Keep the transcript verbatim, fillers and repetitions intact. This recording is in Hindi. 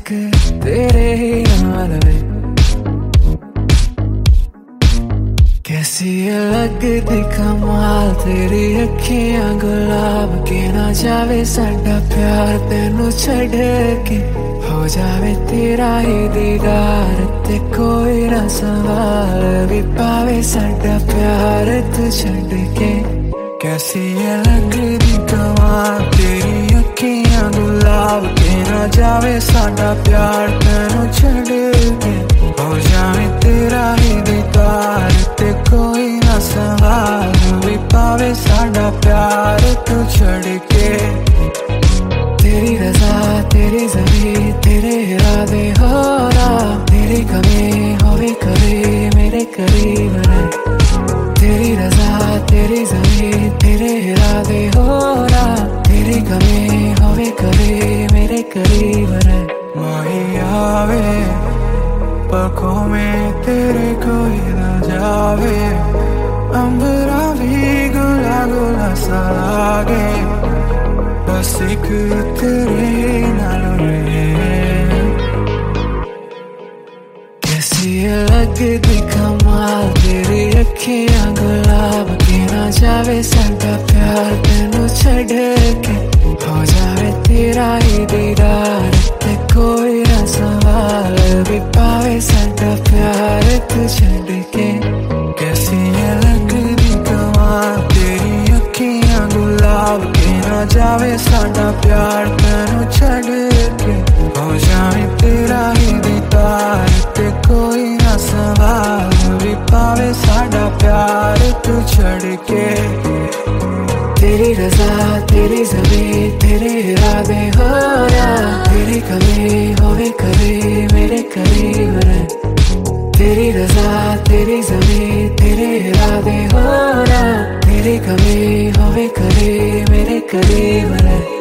इश्क तेरे ही नाल वे, कैसी लगदी कमाल तेरी अखियां गुलाब के, ना जावे साडा प्यार तेनू छड़ के, हो जावे तेरा ही दीदार ते कोई ना सवाल भी पावे साडा प्यार तू छड़ के। कैसी लगदी कमाल तेरी अखियां गुलाब के, ना जावे साडा प्यार तेनू छड़ के, हो जावे तेरा ही दीदार ते कोई ना सवाल भी पावे साडा प्यार तू छड़ के। तेरी रज़ा तेरी ज़मीं तेरे इरादे हो रहा, तेरी कमी होवे करे मेरे करीब रहे, तेरी रज़ा तेरी ज़मीं तेरे इरादे हो रहा, तेरी कमी होवे करे मेरे करीब रहे। माही आवे पलकों में तेरे कोई ना जावे, अंबरा भी गुला गुला सा लागे, बस एक तेरे नाल रहे। कैसी लगदी कमाल तेरी अखियां गुलाब के, ना जावे साडा प्यार तेनू छड़ के, हो जावे तेरा ही दीदार ते कोई ना सवाल भी पावे साडा प्यार तू छड़ के। कैसी लगदी कमाल तेरी अखियां गुलाब के, ना जावे साडा प्यार तेनू छड़ के, हो जावे तेरा ही दीदार ते कोई ना सवाल भी पावे साडा प्यार तू छड़ के। तेरी रज़ा तेरी ज़मीं तेरे इरादे हो रहा, तेरी कमी होवे करे मेरे करीब रहे, तेरी रज़ा तेरी ज़मीं तेरे इरादे हो रहा, तेरी कमी होवे करे मेरे करीब रहे।